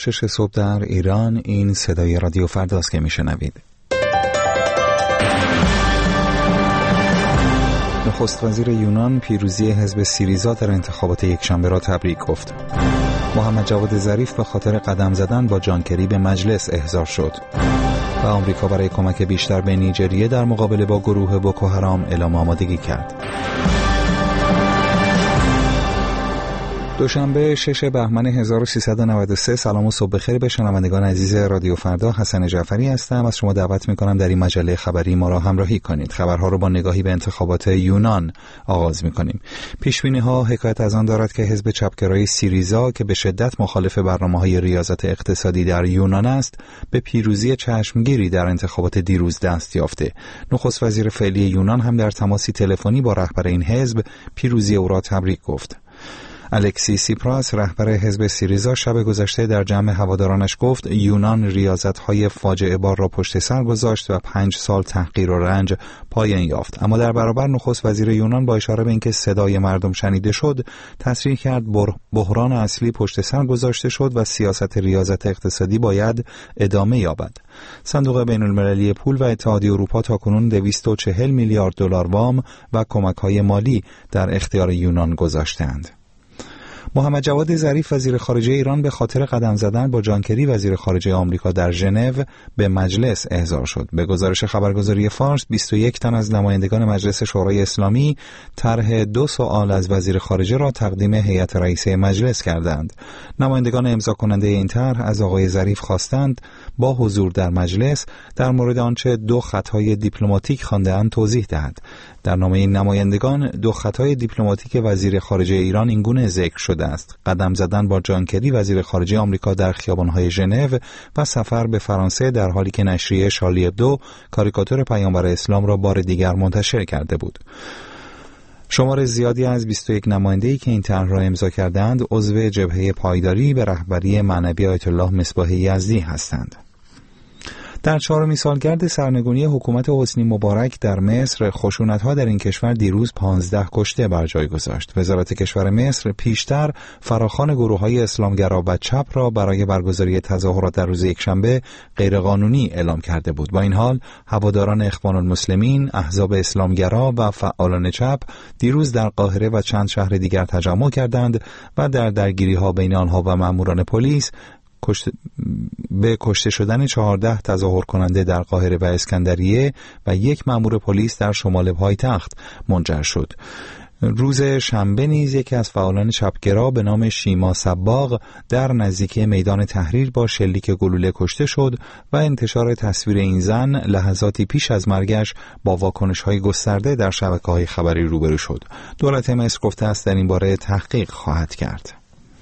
6 صبح در ایران. این صدای رادیو فرداست که میشنوید. نخست وزیر یونان پیروزی حزب سیریزا در انتخابات یکشنبه را تبریک گفت. محمد جواد ظریف به خاطر قدم زدن با جان کری به مجلس احضار شد. و آمریکا برای کمک بیشتر به نیجریه در مقابله با گروه بوکو حرام اعلام آمادگی کرد. دوشنبه 6 بهمن 1393. سلام و صبح بخیر به شنوندگان عزیز رادیو فردا. حسن جعفری هستم. از شما دعوت می‌کنم در این مجله خبری ما را همراهی کنید. خبرها رو با نگاهی به انتخابات یونان آغاز می‌کنیم. پیش‌بینی‌ها حکایت از آن دارد که حزب چپگرای سیریزا که به شدت مخالف برنامه‌های ریاضت اقتصادی در یونان است، به پیروزی چشمگیری در انتخابات دیروز دست یافته. نخست وزیر فعلی یونان هم در تماسی تلفنی با رهبر این حزب پیروزی او را تبریک گفت. الکسی سیپراس رهبر حزب سیریزا شب گذشته در جمع هوادارانش گفت یونان ریاضت‌های فاجعه بار را پشت سر گذاشت و 5 سال تحقیر و رنج پایان یافت. اما در برابر نخست وزیر یونان با اشاره به اینکه صدای مردم شنیده شد، تصریح کرد بحران اصلی پشت سر گذاشته شد و سیاست ریاضت اقتصادی باید ادامه یابد. صندوق بین‌المللی پول و اتحادیه اروپا تاکنون 240 میلیارد دلار وام و کمک‌های مالی در اختیار یونان گذاشتند. محمد جواد ظریف وزیر خارجه ایران به خاطر قدم زدن با جان کری وزیر خارجه آمریکا در ژنو به مجلس احضار شد. به گزارش خبرگزاری فارس 21 تن از نمایندگان مجلس شورای اسلامی طرح 2 سوال از وزیر خارجه را تقدیم هیئت رئیسه مجلس کردند. نمایندگان امضا کننده این طرح از آقای ظریف خواستند با حضور در مجلس در مورد آنچه 2 خطای دیپلماتیک خوانده‌اند توضیح دهد. در نامه این نمایندگان 2 خطای دیپلماتیک وزیر خارجه ایران اینگونه ذکر شده است: قدم زدن با جان کری وزیر خارجه آمریکا در خیابان‌های ژنو و سفر به فرانسه در حالی که نشریه شارلی ابدو کاریکاتور پیامبر اسلام را بار دیگر منتشر کرده بود. شمار زیادی از 21 نماینده‌ای که این طرح را امضا کردند عضو جبهه پایداری به رهبری معنوی آیت الله مصباح یزدی هستند. در 4مین سالگرد سرنگونی حکومت حسنی مبارک در مصر، خشونت‌ها در این کشور دیروز 15 کشته بر جای گذاشت. وزارت کشور مصر پیشتر فراخوان گروه‌های اسلامگرا و چپ را برای برگزاری تظاهرات در روز یکشنبه غیرقانونی اعلام کرده بود. با این حال هواداران اخوان المسلمین، احزاب اسلامگرا و فعالان چپ دیروز در قاهره و چند شهر دیگر تجمع کردند و در درگیری‌ها بین آنها و ماموران پلیس به کشته شدن 14 تظاهر کننده در قاهره و اسکندریه و 1 مأمور پلیس در شمال پایتخت منجر شد. روز شنبه نیز یکی از فعالان چپگرا به نام شیما صباغ در نزدیکی میدان تحریر با شلیک گلوله کشته شد و انتشار تصویر این زن لحظاتی پیش از مرگش با واکنش‌های گسترده در شبکه‌های خبری روبرو شد. دولت مصر گفته است در این باره تحقیق خواهد کرد.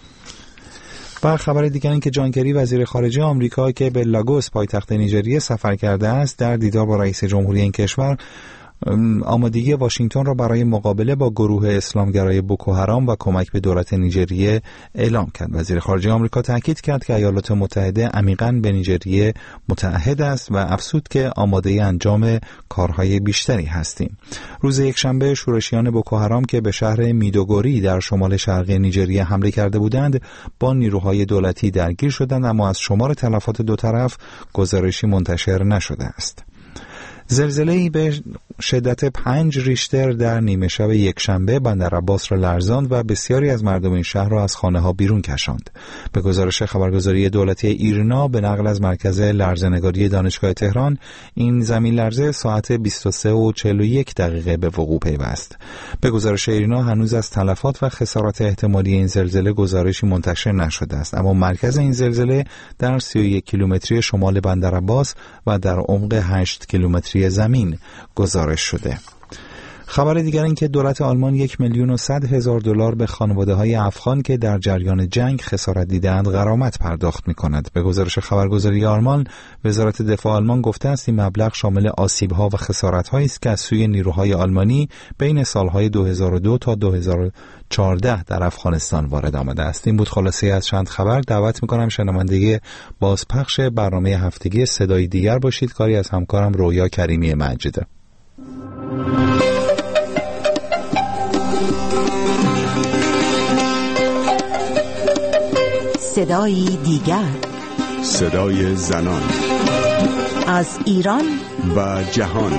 و خبر دیگر این که جان کری وزیر خارجه آمریکا که به لاگوس پایتخت نیجریه سفر کرده است در دیدار با رئیس جمهوری این کشور آمادگی واشنگتن را برای مقابله با گروه اسلامگرای بوکو حرام و کمک به دولت نیجریه اعلام کرد. وزیر خارجه آمریکا تاکید کرد که ایالات متحده عمیقاً به نیجریه متعهد است و افزود که آماده انجام کارهای بیشتری هستیم. روز یکشنبه شورشیان بوکو حرام که به شهر میدوگوری در شمال شرقی نیجریه حمله کرده بودند با نیروهای دولتی درگیر شدند، اما از شمار تلفات 2 طرف گزارشی منتشر نشده است. زلزله‌ای به شدت 5 ریشتر در نیمه شب یکشنبه بندر عباس را لرزاند و بسیاری از مردم این شهر را از خانه‌ها بیرون کشاند. به گزارش خبرگزاری دولتی ایرنا به نقل از مرکز لرزه‌نگاری دانشگاه تهران، این زمین لرزه ساعت 23:41 به وقوع پیوست. به گزارش ایرنا هنوز از تلفات و خسارات احتمالی این زلزله گزارشی منتشر نشده است، اما مرکز این زلزله در 31 کیلومتری شمال بندر عباس و در عمق 8 کیلومتری زمین گزارش شده. خبر دیگر این که دولت آلمان 1,100,000 دلار به خانواده‌های افغان که در جریان جنگ خسارت دیدند غرامت پرداخت می‌کند. به گزارش خبرگزاری آلمان، وزارت دفاع آلمان گفته است این مبلغ شامل آسیب‌ها و خسارت‌هایی است که از سوی نیروهای آلمانی بین سال‌های 2002 تا 2014 در افغانستان وارد آمده است. این بود خلاصه از چند خبر. دعوت می‌کنم شنونده بازپخش برنامه هفتگی صدای دیگر باشید، کاری از همکارم رویا کریمی مجیده. صدای دیگر. صدای زنان از ایران و جهان.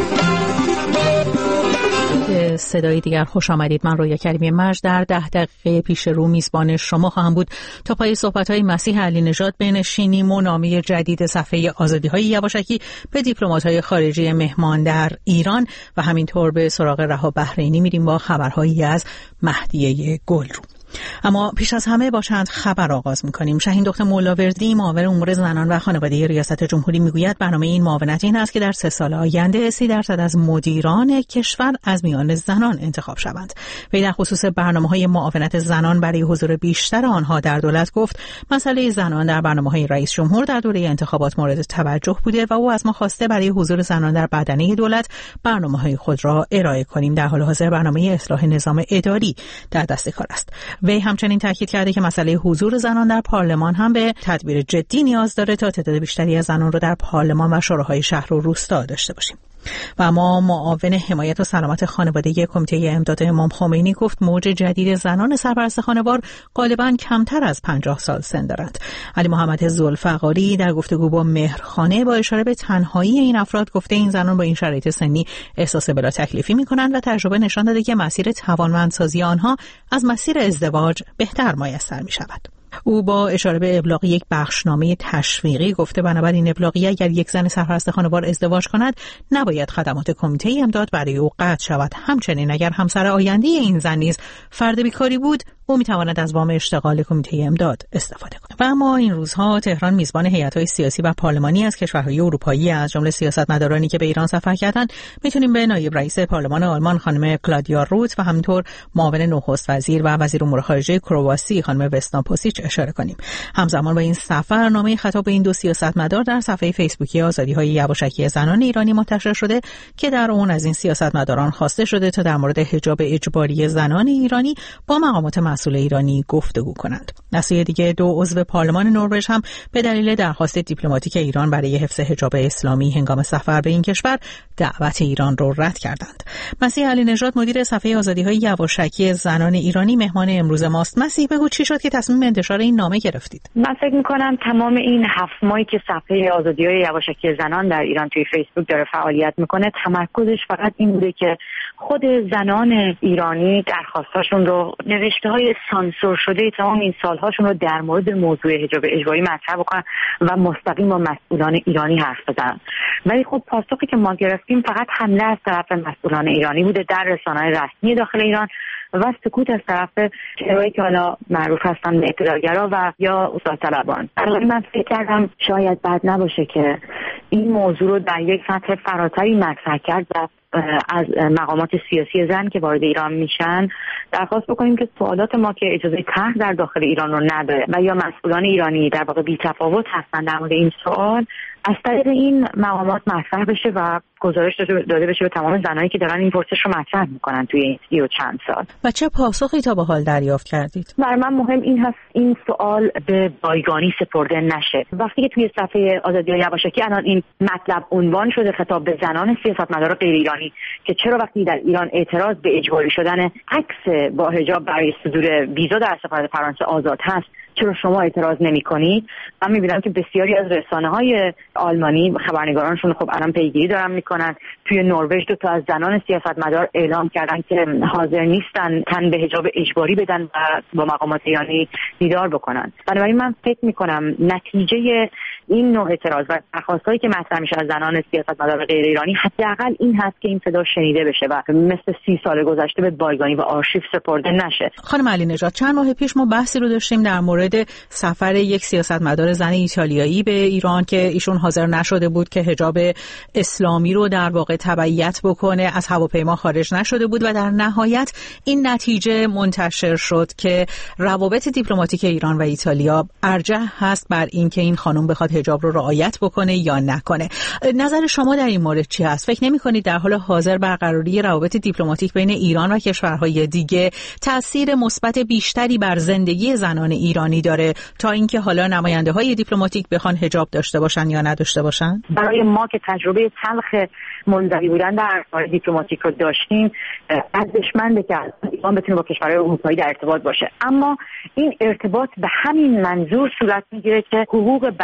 صدای دیگر خوش آمدید. من رویا کریمی مرج در 10 دقیقه پیش رو میزبان شما خواهم بود تا پای صحبت‌های مسیح علی نژاد بنشینیم و نامه جدید صفحه آزادی‌های یواشکی به دیپلمات‌های خارجی مهمان در ایران و همینطور به سراغ رها بحرینی میریم با خبرهایی از مهدیه گلرو. اما پیش از همه با چند خبر آغاز می‌کنیم. شاهین دختر مولاوردی معاون امور زنان و خانواده ریاست جمهوری میگوید برنامه این معاونت این است که در 3 سال آینده 30% از مدیران کشور از میان زنان انتخاب شوند. وی در خصوص برنامه‌های معاونت زنان برای حضور بیشتر آنها در دولت گفت مسئله زنان در برنامه‌های رئیس جمهور در دوره انتخابات مورد توجه بوده و او از ما خواسته برای حضور زنان در بدنه دولت برنامه‌های خود را ارائه کنیم. در حال حاضر برنامه اصلاح نظام اداری در دست کار است. وی همچنین تاکید کرده که مسئله حضور زنان در پارلمان هم به تدبیر جدی نیاز داره تا تعداد بیشتری از زنان رو در پارلمان و شوراهای شهر و روستا داشته باشیم. و اما معاون حمایت و سلامت خانواده کمیته امداد امام خمینی گفت موج جدید زنان سرپرست خانوار غالباً کمتر از 50 سال سن دارند. علی محمد ذوالفقاری در گفتگو با مهرخانه با اشاره به تنهایی این افراد گفته این زنان با این شرایط سنی احساس بلا تکلیفی می‌کنند و تجربه نشان داده که مسیر توانمندسازی آنها از مسیر ازدواج بهتر میسر می‌شود. او با اشاره به ابلاغ یک بخشنامه تشویقی گفته بنابراین ابلاغی اگر یک زن سرپرست خانوار ازدواج کند نباید خدمات کمیته امداد برای او قطع شود. همچنین اگر همسر آینده این زن نیز فرد بیکاری بود او میتواند از وام اشتغال کمیته امداد استفاده کند. و اما این روزها تهران میزبان هیئت‌های سیاسی و پارلمانی از کشورهای اروپایی از جمله سیاستمدارانی که به ایران سفر کردند میتونیم به نایب رئیس پارلمان آلمان خانم کلادیا روت و همینطور معاون نخست وزیر و وزیر امور خارجه کرواسی خانم وسنا پوسیچ اشاره کنیم. همزمان با این سفر نامه خطاب به این دو سیاستمدار در صفحه فیسبوکی آزادی‌های یواشکی زنان ایرانی منتشر شده که در اون از این سیاستمداران خواسته شده تا در مورد حجاب اجباری زنان ایرانی با مقامات مسئول ایرانی گفتگو کنند. از سوی دیگه 2 عضو پارلمان نروژ هم به دلیل درخواست دیپلماتیک ایران برای حفظ حجاب اسلامی هنگام سفر به این کشور دعوت ایران را رد کردند. مسیح علی نژاد مدیر صفحه آزادی‌های یواشکی زنان ایرانی مهمان امروز ماست. مسیح بگو چی شد که تصمیم انتشار این نامه گرفتید؟ من فکر می‌کنم تمام این 7 ماهی که صفحه آزادی‌های یواشکی زنان در ایران توی فیسبوک داره فعالیت میکنه تمرکزش فقط این بوده که خود زنان ایرانی درخواستاشون رو نوشته‌های سانسور شده تمام این سال‌هاشون رو در مورد موضوع حجاب اجباری مطرح بکنن و مستقیم با مسئولان ایرانی حرف بزنن. ولی خب پاسخی که ما گرفتیم فقط حمله از طرف مسئولان ایرانی بوده در رسانه‌های رسمی داخل ایران و سکوت از طرف چهرهایی که حالا معروف هستن به اطلاع‌گرا و یا اصلاح طلبان. من فکر کردم شاید بد نباشه که این موضوع رو در یک سطح فراتری مطرح کرد و از مقامات سیاسی زن که وارد ایران میشن درخواست بکنیم که سوالات ما که اجازه طرح در داخل ایران رو نداره و یا مسئولان ایرانی در واقع بی‌تفاوت هستن در مورد این سوال از طریق این مقامات مطرح بشه و گزارش داده بشه به تمام زنایی که دارن این پرسش رو مطرح میکنن توی این 30 و چند سال. و چه پاسخی تا به حال دریافت کردید؟ برای من مهم این هست این سوال به بایگانی سپرده نشه. وقتی که توی صفحه آزادی‌های یواشکی الان این مطلب عنوان شده خطاب به زنان سیاستمدار غیر ایرانی که چرا وقتی در ایران اعتراض به اجباری شدن عکس با حجاب برای صدور ویزا در سفارت فرانسه آزاد هست چرا شما اعتراض نمی‌کنید؟ من می‌بینم که بسیاری از رسانه‌های آلمانی خبرنگارانشون خب الان پیگیری دارن می‌کنن. توی نروژ 2 تا از زنان سیاستمدار اعلام کردن که حاضر نیستن تن به حجاب اجباری بدن و با مقامات ایرانی دیدار بکنن. بنابراین من فکر می‌کنم نتیجه این نوع اعتراض و درخواستایی که مطرح میشه از زنان سیاستمدار غیر ایرانی حداقل این هست که این صدا شنیده بشه و مثل 30 سال گذشته به بایگانی و آرشیو سپرده نشه. خانم علی نژاد چند ماه پیش ما بحثی رو داشتیم در مورد سفر یک سیاستمدار زن ایتالیایی به ایران که ایشون حاضر نشده بود که حجاب اسلامی رو در واقع تبعیت بکنه، از هواپیما خارج نشده بود و در نهایت این نتیجه منتشر شد که روابط دیپلماتیک ایران و ایتالیا ارجح هست بر اینکه این خانم بخواد حجاب رو رعایت بکنه یا نکنه. نظر شما در این مورد چی هست؟ فکر نمی‌کنید در حال حاضر برقراری روابط دیپلماتیک بین ایران و کشورهای دیگه تأثیر مثبت بیشتری بر زندگی زنان ایرانی داره تا اینکه حالا نماینده‌های دیپلماتیک بخوان حجاب داشته باشن یا نداشته باشن؟ برای ما که تجربه تلخ منزوی بودن در کار دیپلماتیک رو داشتیم ارزشمنده که ایران بتونه با کشورهای اروپایی در ارتباط باشه، اما این ارتباط به همین منظور صورت میگیره که حقوق بشر و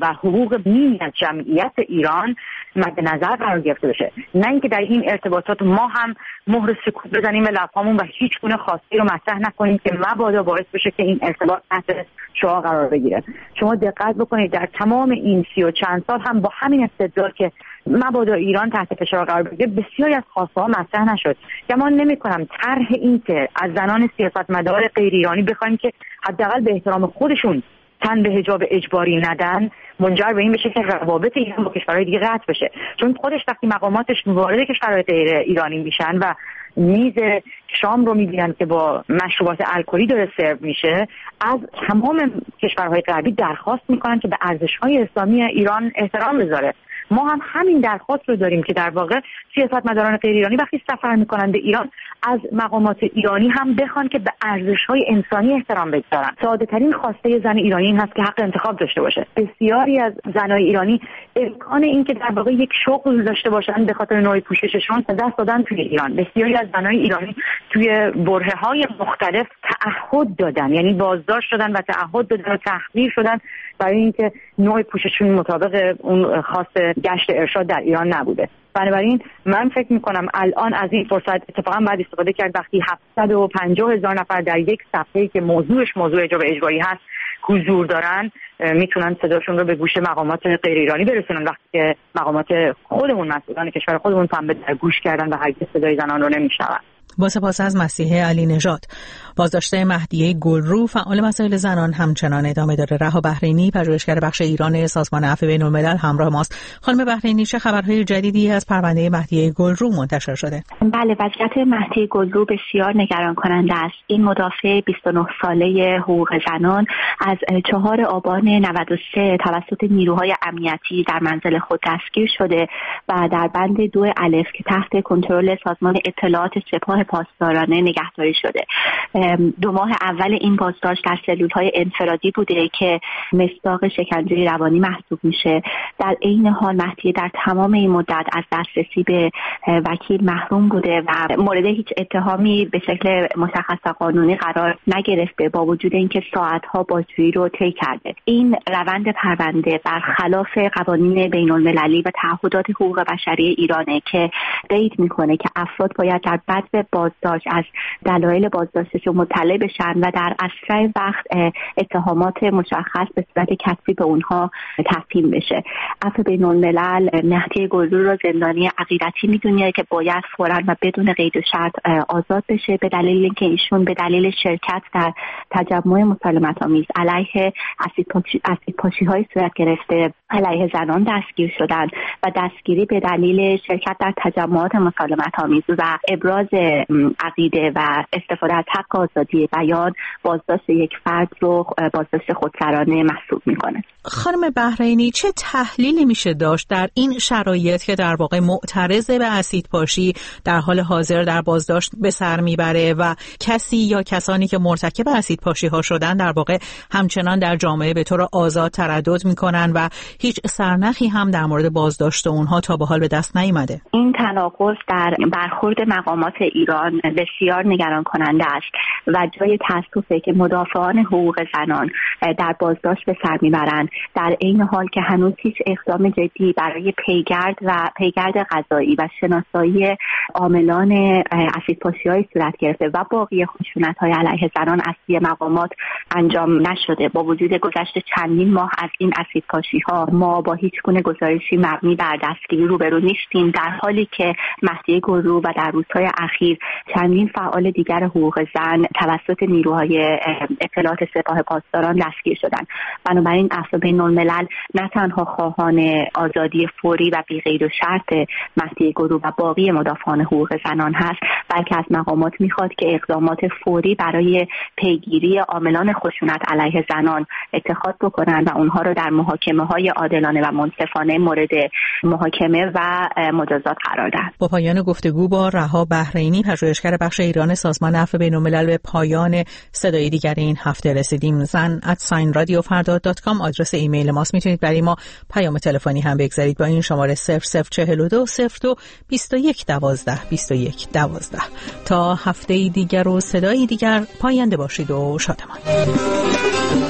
و حقوق نیمی از جمعیت ایران مد نظر قرار گرفته بشه، نه اینکه در این ارتباطات ما هم مهر سکوت بزنیم به لب‌هامون و هیچ گونه خواسته رو مطرح نکنیم که مبادا باعث بشه که این ارتباط تحت شعاع قرار بگیره. شما دقت بکنید در تمام این 30 و چند سال هم با همین استدلال که مبادا ایران تحت فشار قرار بگیره بسیاری از خواسته ها مطرح نشد. گمان نمی‌کنم طرح این که از زنان سیاستمدار غیر ایرانی بخوایم که حداقل به احترام خودشون تن به حجاب اجباری ندن منجر به این بشه که روابط ایران با کشورهای دیگه قطع بشه، چون خودش وقتی مقاماتش وارد کشورهای غیر ایرانی میشن و میز شام رو میبینن که با مشروبات الکلی داره سرو میشه، از تمام کشورهای غربی درخواست میکنن که به ارزش‌های اسلامی ایران احترام بذاره. ما هم همین درخواست رو داریم که در واقع سیاستمداران غیر ایرانی وقتی سفر میکنن به ایران از مقامات ایرانی هم بخوان که به ارزش‌های انسانی احترام بگذارن. ساده‌ترین خواسته زن ایرانی این هست که حق انتخاب داشته باشه. بسیاری از زنای ایرانی امکان این که در واقع یک شغل داشته باشن به خاطر نوع پوشششون دست دادن توی ایران. بسیاری از زنای ایرانی توی برهه‌های مختلف تعهد دادن، یعنی بازداشت شدن و تعهد دادن و تحقیر شدن برای اینکه نوع پوشششون مطابق اون خواست گشت ارشاد در ایران نبوده. بنابراین من فکر میکنم الان از این فرصت اتفاقا باید استفاده کرد وقتی 750,000 نفر در یک صفحه‌ای که موضوعش موضوع حجاب اجباری هست حضور دارن میتونن صداشون رو به گوش مقامات غیر ایرانی برسونن، وقتی که مقامات خودمون مسئولان کشور خودمون پنبه در گوش کردن و هرگز صدای زنان رو نمیشنون. با سپاس از مسیحه علی نژاد. بازداشته مهدیه گلرو فعال مسائل زنان همچنان ادامه داره. رها بحرینی پژوهشگر بخش ایران سازمان عفو بین‌الملل همراه ماست. خانم بحرینی، چه خبرهای جدیدی از پرونده مهدیه گلرو منتشر شده؟ بله، وضعیت مهدیه گلرو بسیار نگران کننده است. این مدافع 29 ساله حقوق زنان از 4 آبان 93 توسط نیروهای امنیتی در منزل خود دستگیر شده و در بند 2 الف که تحت کنترل سازمان اطلاعات سپاه پاسدارانه نگهداری شده. 2 ماه اول این بازداشت در سلول‌های انفرادی بوده که مصداق شکنجه روانی محسوب میشه. در عین حال مهدیه در تمام این مدت از دسترسی به وکیل محروم بوده و مورد هیچ اتهامی به شکل مشخص و قانونی قرار نگرفته، با وجود اینکه ساعت‌ها بازجویی رو طی کرده. این روند پرونده برخلاف قوانین بین‌المللی و تعهدات حقوق بشری ایرانه که قید میکنه که افراد باید در بعد بازداشت از دلایل بازداشتشون مطلع بشن و در اسرع وقت اتهامات مشخص به صورت کتبی به اونها تفهیم بشه. عفو بین‌الملل مهدیه گلرو را زندانی عقیدتی میدونه که باید فوراً و بدون قید و شرط آزاد بشه به دلیل اینکه ایشون به دلیل شرکت در تجمع مسالمت‌آمیز علیه اسیدپاشی‌های صورت گرفته علیه زنان دستگیر شدن و دستگیری به دلیل شرکت در تجمعات مسالمت‌آمیز و ابراز عقیده و استفاده از حق آزادی بیان بازداشت یک فرد رو بازداشت خودسرانه محسوب میکنه. خانم بحرینی، چه تحلیلی میشه داشت در این شرایط که در واقع معترض به اسیدپاشی در حال حاضر در بازداشت به سر میبره و کسی یا کسانی که مرتکب اسیدپاشی ها شدن در واقع همچنان در جامعه به طور آزاد تردد میکنن و هیچ سرنخی هم در مورد بازداشت اونها تا به حال به دست نیامده؟ این تناقض در برخورد مقامات ایران بسیار نگران کننده است و جای تأسفه که مدافعان حقوق زنان در بازداشت به سر میبرند در عین حال که هنوز هیچ اقدام جدی برای پیگرد قضایی و شناسایی عاملان اسیدپاشی‌های صورت گرفته و باقی خشونت‌های علیه زنان از سوی مقامات انجام نشده. با وجود گذشت چندین ماه از این اسیدپاشی‌ها ما با هیچ گونه گزارشی مبنی بر دستگیری روبرو نیستیم، در حالی که مهدیه گلرو و در روزهای اخیر چندین فعال دیگر حقوق زن توسط نیروهای اطلاعات سپاه پاسداران دستگیر شدند. بنابراین عفو بین‌الملل نه تنها خواهان آزادی فوری و بی قید و شرط مهدیه گلرو و باقی مدافعان حقوق زنان هست، بلکه از مقامات میخواد که اقدامات فوری برای پیگیری عاملان خشونت علیه زنان اتخاذ بکنند و اونها رو در محاکمه‌های عادلانه و منصفانه مورد محاکمه و مجازات قرار دهند. با پایان گفتگو با رها بحرینی پژوهشگر بخش ایران سازمان عفو بین‌الملل به پایان صدای دیگر این هفته رسیدیم. zan@radiofrda.com آدرس ایمیل ماست. میتونید برای ما پیام تلفنی هم بگذارید با این شماره 0042 02 21 12 21 12. تا هفته دیگر و صدای دیگر پاینده باشید و شادمان.